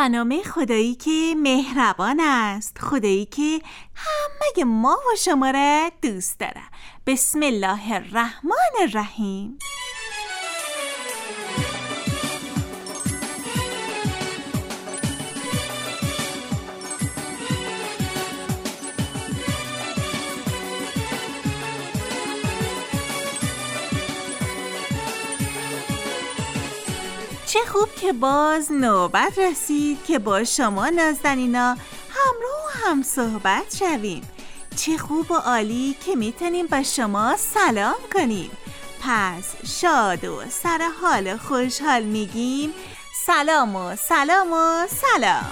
نام خدایی که مهربان است، خدایی که همه ما و شما را دوست داره. بسم الله الرحمن الرحیم. چه خوب که باز نوبت رسید که با شما نازنینا همراه و هم صحبت شویم. چه خوب و عالی که میتونیم با شما سلام کنیم. پس شاد و سر حال خوشحال میگیم سلام و سلام و سلام.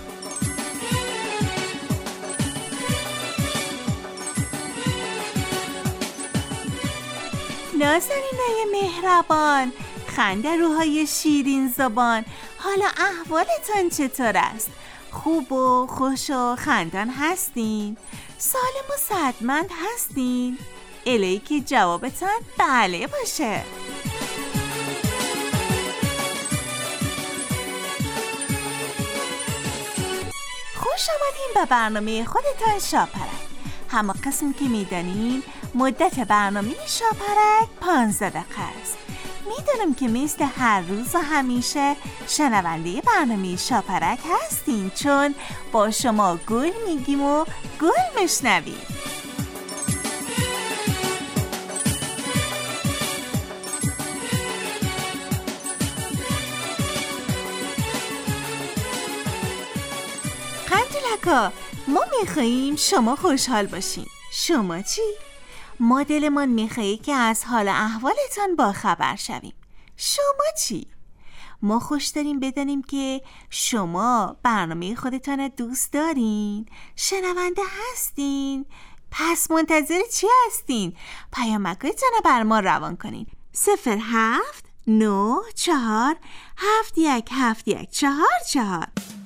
نازنینای مهربان، خنده روهای شیرین زبان، حالا احوالتان چطور است؟ خوب و خوش و خندان هستین؟ سالم و صحتمند هستین؟ الهی که جوابتان بله باشه. خوش آمدین به برنامه خودتان شاپرک. همه قسم که میدانین مدت برنامه شاپرک 15 دقیقه است. میدونم که مثل هر روز و همیشه شنونده برنامه شاپرک هستین، چون با شما گل میگیم و گل میشنویم. قندلکا، ما میخواییم شما خوشحال باشین. شما چی؟ ما دلمون میخوایی که از حال احوالتان با خبر شویم. شما چی؟ ما خوش داریم بدانیم که شما برنامه خودتان دوست دارین، شنونده هستین. پس منتظر چی هستین؟ پیامک‌هایتان رو بر ما روان کنین. 0794717144.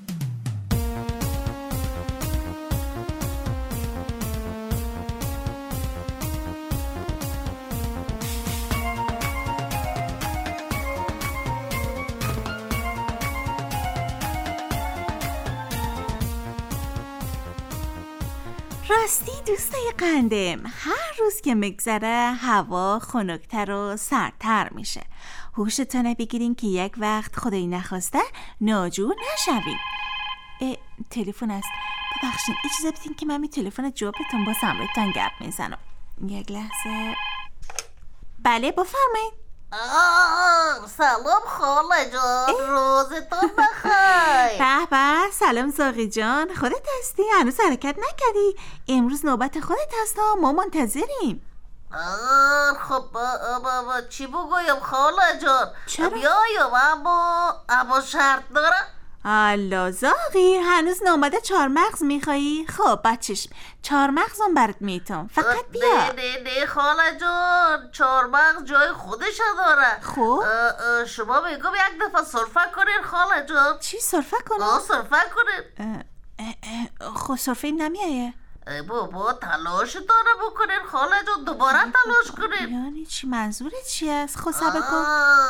راستی دوستای قندم، هر روز که میگذره هوا خنک‌تر و سردتر میشه. هوشتون بگیرین که یک وقت خدایی نخواسته ناجور نشویم. تلفن است. ببخشید اجازه بدین که من می تلفن جوابتون با سمرتان گپ میزنم. یک لحظه. بله بفرمایید. سلام خاله جان، روزتون بخیر. به به، سلام زاغی جان، خودت هستی؟ هنوز حرکت نکردی؟ امروز نوبت خودت هست، ما منتظریم. خب چی بگویم خاله جان؟ چرا؟ بیایم اما شرط دارم. الله زاغی، هنوز نامده چارمغز میخوایی؟ خب بچشم، چارمغزم برات میتم، فقط بیا. نه خاله جان، چارمغز جای خودش داره. خب شما میگم یک دفعه سرفه کنین خاله جان. چی سرفه کنم؟ سرفه کنین. خب سرفه نمیایه. بابا تلاش داره بکنین خاله جان، دوباره تلاش کنین. یعنی چی؟ منظورت چی است؟ خب صبر کن.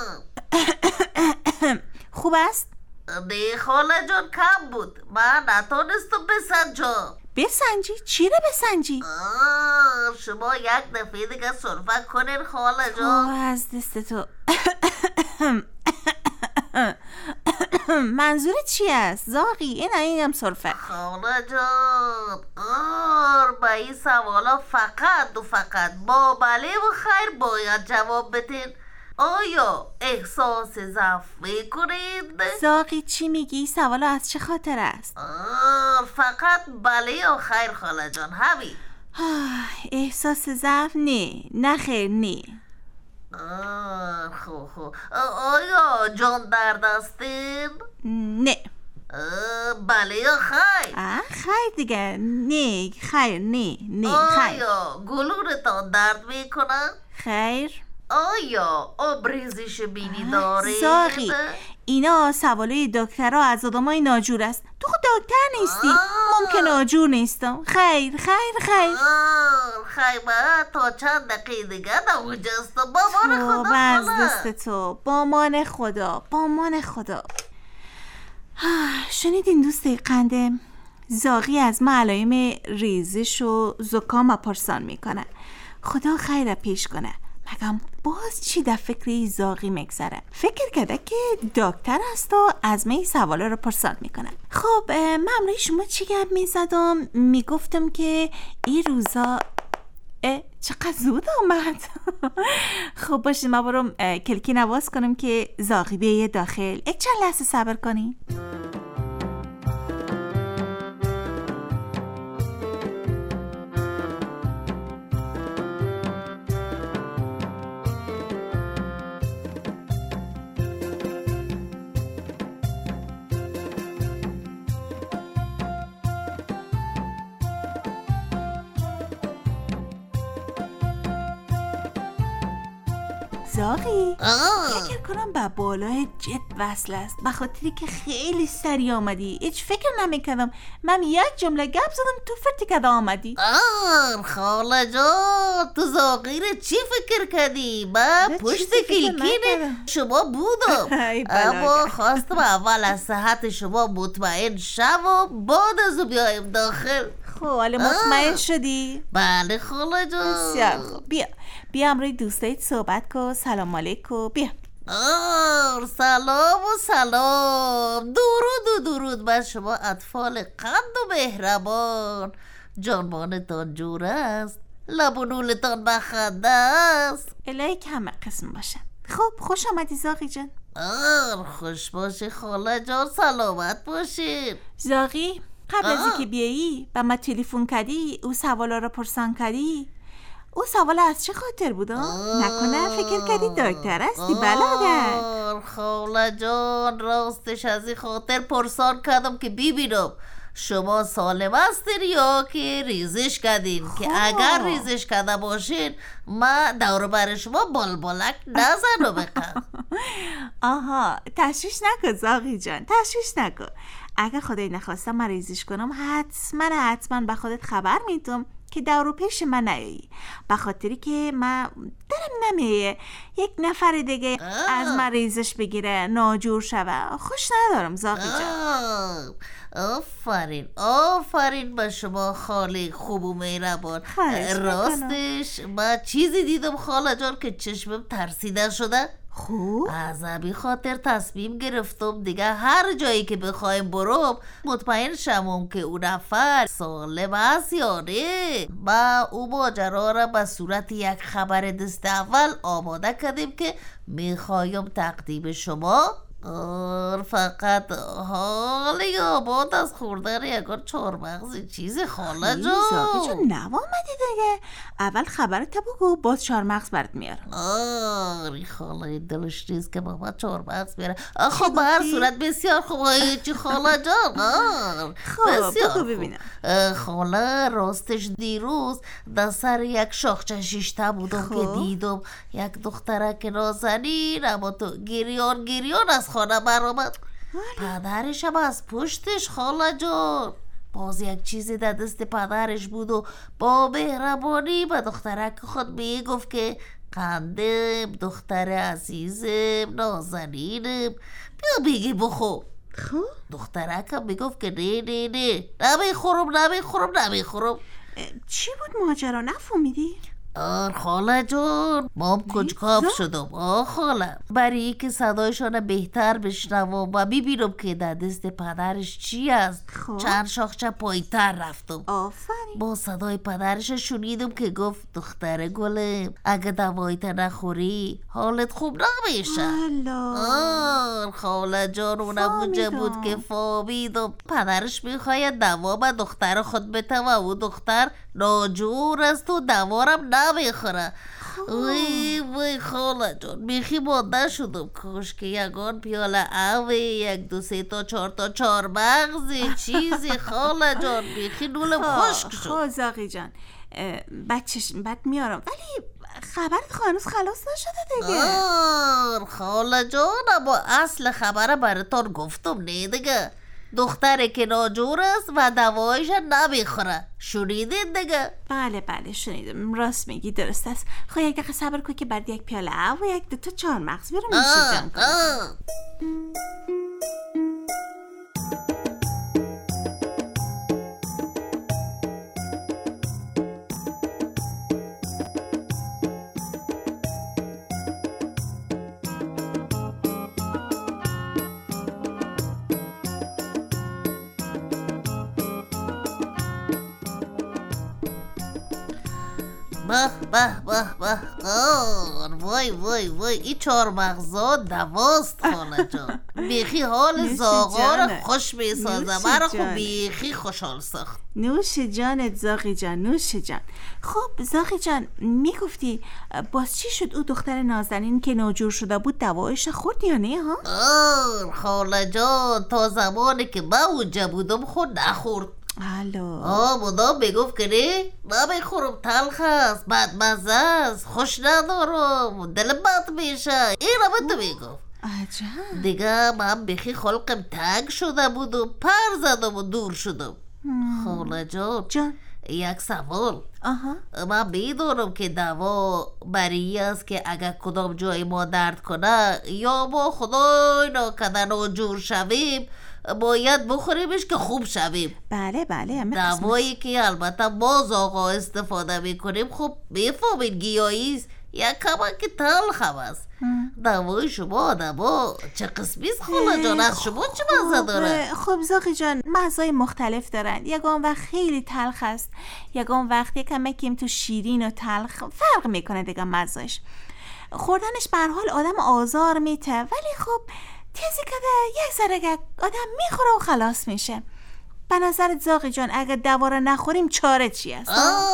خوب است؟ نه خاله جان، کم بود، من نتونستم بسنجم. بسنجی؟ چی رو بسنجی؟ شما یک دفعه دیگه سرفه کنین خاله جان. از دست تو. منظورت چی است زاغی؟ اینم سرفه. خاله جان، به این سوالا فقط و فقط با بله و خیر باید جواب بدین. آیا احساس ضعف میکنید؟ زاغی چی میگی؟ سوالا از چه خاطر است؟ فقط بله یا خیر خاله جان، همین. احساس ضعف؟ نه خیر نه. خوب. آیا جان درد هستین؟ نه. بله یا خیر؟ خیر دیگه. نه خیر نه خیر. آیا گلورتان درد میکنه؟ خیر. آیا آبریزش بینی دارید؟ زاغی اینا سوالای دکترها از آدمای ناجور است. تو خود دکتر نیستی. ممکن ناجور نیستم. خیر. خیر تا چند دقیقه دیگه نموجه است. با مان خدا از دست تو. با مان خدا. شنیدین دوستای قنده؟ زاغی از ما علایم ریزش و زکام پرسان میکنه. خدا خیر پیش کنه. مگم باز چی در فکر زاغی مگذره؟ فکر کرده که دکتر است و از من سوالا رو پرسان میکنه. خب من امروز شما چی گپ میزدم؟ میگفتم که این روزا چقدر زود آمد. خب باشید ما برم کلکی نواز کنم که زاغی بیایه داخل. یک چند لحظه صبر کنی. زاغی فکر کنم با بالای جت وصل است، به خاطری که خیلی سری آمدی. هیچ فکر نمیکردم. من یک جمله گپ زدم تو فرتی کده آمدی. خاله جان تو زاغی رو چی فکر کردی؟ من پشت کلکین شما بودم اما خواستم اول از صحت شما مطمئن شم و بعد از او بیایم داخل. خب حالا مطمئن شدی؟ بله خاله جان. بسیار خوب. بیا امروی دوستایت صحبت کن. سلام علیکم. بیا. سلام و سلام. درود و درود بر شما اطفال قند و مهربان. جانبانتان جور است، لب و نولتان بخنده است. الهی کم قسم باشه. خب خوش آمدی زاغی جان. خوش باشی خاله جان، سلامت باشید. زاغی قبل از اینکه بیایی با ما تلفن کردی او سوالا رو پرسان کردی. او سوال از چه خاطر بود؟ نکنه فکر کردی دکتر هستی بلادر؟ خاله جان راستش از این خاطر پرسان کردم که ببینم شما سالم هستین یا که ریزش کردین. که اگر ریزش کرده باشین من دور بر شما بلبلک نزنو بکن. آها تشویش نکن زاغی جان، تشویش نکن. اگر خدای نخواسته من ریزش کنم حتما به خودت خبر میدم که دورو پیش من نیایی، به خاطری که من دلم نمیه یک نفر دیگه از من ریزش بگیره ناجور شوه. خوش ندارم زاغی جان. آفرین به شما خاله خوب و مهربان. راستش من چیزی دیدم خاله جان که چشمم ترسیده شده. خوب از همین خاطر تصمیم گرفتم دیگه هر جایی که بخوایم برم مطمئن شمم که اون نفر سالم هست یا نه. با او ماجرا را به صورت یک خبر دست اول آماده کردیم که میخوایم تقدیم شما. فقط حالی آباد از خوردن یکار چهارمغز چیزی خاله جان. زاغی جان نوامدی دیگه. اول خبرت بگو باز چهارمغز برات میارم. خاله دلش نیست که بابا چهارمغز بیاره. خب به هر صورت بسیار خوب. چی خاله جان؟ خب بگو ببینم. خاله راستش دیروز در سر یک شاخچه شیشته بودم که دیدم یک دخترک نازنین اما تو گریان از خانه برآمد. پدرش هم از پشتش خاله جان. باز یک چیزی در دست پدرش بود و با مهربانی به دخترک خود میگفت که قندم دختر عزیزم نازنینم بیا بگی بخور. دخترک هم میگفت که نه نمیخورم. چی بود ماجرا نفهمیدی؟ خاله جان مام کنجکاو شدم. خاله برای که صدایشان بهتر بشنوم و ببینم که در دست پدرش چی است. چند شاخچه پایین‌تر رفتم. آفرین. با صدای پدرش شنیدم که گفت دختر گلم اگه دوایت نخوری حالت خوب نمیشه. خاله جان اونم اونجا بود که فهمیدم پدرش میخواید دوا به دختر خود بده و او دختر ناجور است و دوارم نمیخوره. وای خاله جان بیخی مانده شدم. کاش که یگان پیاله اوه یک دو سه تا چهار تا چهارمغزی چیزی خاله جان بیخی نولم خشک شد. زاغی جان بد میارم ولی خبرت هنوز خلاص نشده دیگه. خاله جان اما اصل خبر براتون گفتم نه دیگه. دختره که ناجور است و دوایش نمیخوره. شنیدین دیگه؟ بله شنیدم. راست میگی درست است. خب یک دقیقه صبر کن که بعد یک پیاله و یک دو تا چهارمغز برم نوش جان کنم. به به به به وای وای وای این 4 مغزا دواست خاله جان. بیخی حال زاغا رو خوش میسازه. برا خب بیخی خوشحال ساخت. نوش جانت زاغی جان، نوش جان. خب زاغی جان میگفتی باز چی شد؟ او دختر نازنین که ناجور شده بود دوایش خورد یا نه ها؟ خاله جان تا زمانی که من اونجا بودم خود نخورد. مدام بگفت که نه نمیخورم، تلخ است، بدمزه است، خوش ندارم، دلم بد میشه. این رو تو میگفت. عجب. دیگه من بخی خلقم تنگ شده بود و پر زدم و دور شدم. خاله جان یک سوال. من میدونم که دوا برای است که اگر کدام جای ما درد کنه یا ما خدای ناکنه ناجور شویم باید بخوریمش که خوب شویم. بله دوایی که البته باز آقا استفاده میکنیم خب میفهمین گیاهی است، یک کمک تلخ هم است. دوای شما آدما چه قسمی است خاله جان؟ از شما چه مزه داره؟ خب زاغی جان مزای مختلف دارن. یکان وقت خیلی تلخ است، یکان وقت یکم تو شیرین و تلخ فرق میکنه دیگه مزایش. خوردنش به هر حال آدم آزار میته، ولی خب تیزی کده یک ذره آدم میخوره و خلاص میشه. به نظرت زاغی جان اگر دوا رو نخوریم چاره چی است؟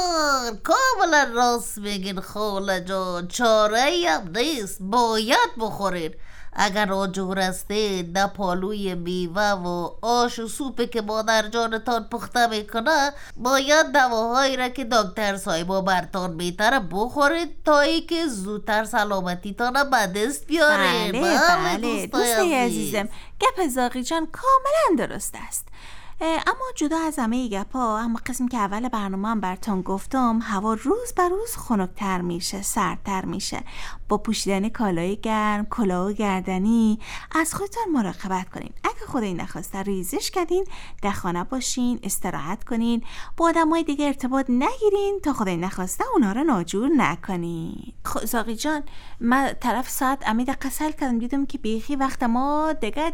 کاملا راست میگین خاله جان، چاره ای هم نیست، باید بخورین. اگر آجور هستین نه پالوی میوه و آش و سوپی که مادر جانتان پخته میکنه، باید دواهایی را که دکتر صاحبا برتان میتره بخورید تا ای که زودتر سلامتیتان به دست بیارین. بله دوسته عزیزم، گپ زاغی جان کاملا درست است. اما جدا از همه گپا، اما قسم که اول برنامه هم براتون گفتم هوا روز به روز خنک‌تر میشه، سردتر میشه. با پوشیدن کالای گرم، کلاه و گردنی از خودتون مراقبت کنین. اگه خدای نخواسته ریزش کردین در خانه باشین، استراحت کنین، با آدمای دیگه ارتباط نگیرین تا خدای نخواسته اونا رو ناجور نکنین. زاغی جان من طرف ساعت امید قسل کردم، دیدم که بیخی وقت ما دیگه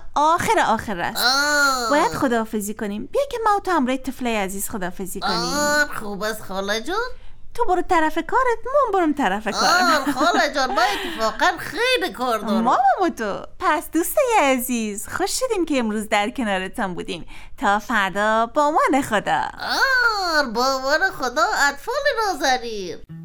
آخر است. باید خداحافظی کنیم. بیا که ما و تو همراه طفلای عزیز خداحافظی کنیم. خوب است خاله جان. تو برو طرف کارت، من برم طرف کارم. خاله جان ما اتفاقا خیلی کار دارم. ما تو. پس دوستای عزیز خوش شدیم که امروز در کنارتان بودیم. تا فردا با امان خدا. با امان خدا اطفال نازنین.